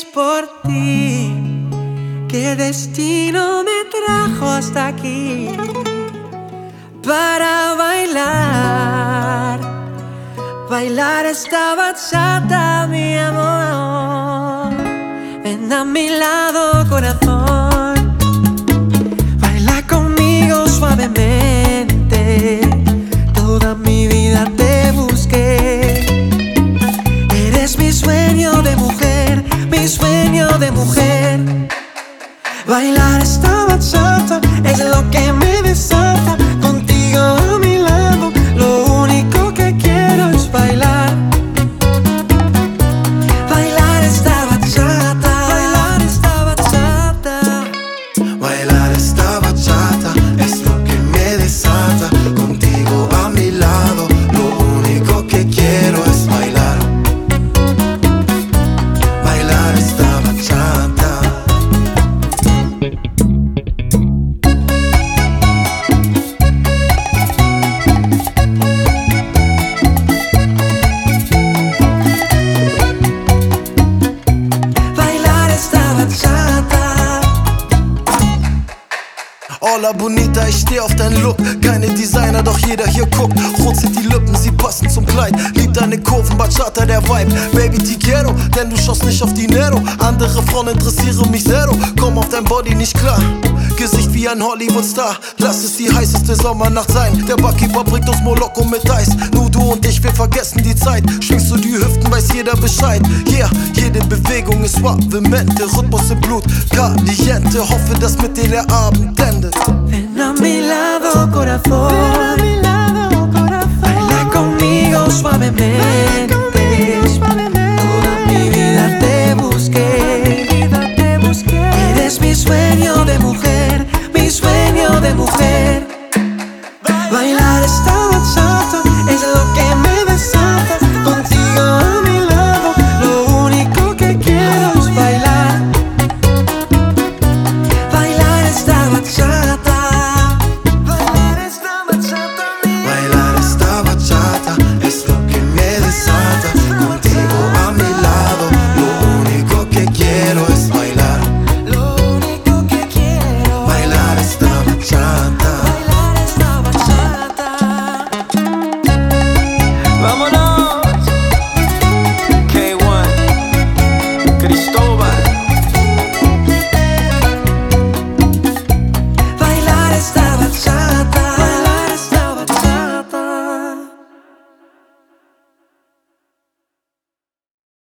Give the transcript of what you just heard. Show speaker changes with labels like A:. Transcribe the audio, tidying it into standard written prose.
A: es por ti que el destino me trajo hasta aquí para bailar, bailar esta bachata, mi amor. Ven a mi lado, corazón, baila conmigo suavemente. Toda mi vida te busqué. Eres mi sueño de mujer, mi sueño de mujer. Bailar esta bachata es lo que me desata. Contigo a mi lado, lo único que quiero es bailar. Bailar esta bachata, bailar esta bachata.
B: Bailar esta bachata es lo que me desata. Contigo a mi lado, lo único que quiero es bailar. Bailar esta bachata. Hola Bonita, ich steh auf deinen Look. Keine Designer, doch jeder hier guckt. Rot sind die Lippen, sie passen zum Kleid. Lieb deine Kurven, Bachata, der Vibe. Baby, te quiero, denn du schaust nicht auf Dinero. Andere Frauen interessieren mich zero. Komm auf dein Body nicht klar. Gesicht wie ein Hollywood-Star. Lass es die heißeste Sommernacht sein. Der Barkeeper bringt uns Moloko mit Eis. Nur du und ich, wir vergessen die Zeit. Schwingst du die Hüften, weiß jeder Bescheid. Yeah, jede Bewegung ist suavemente. Rhythmus im Blut, caliente. Hoffe, dass mit dir der Abend endet.
A: Ven a mi lado, corazón, baila conmigo suavemente.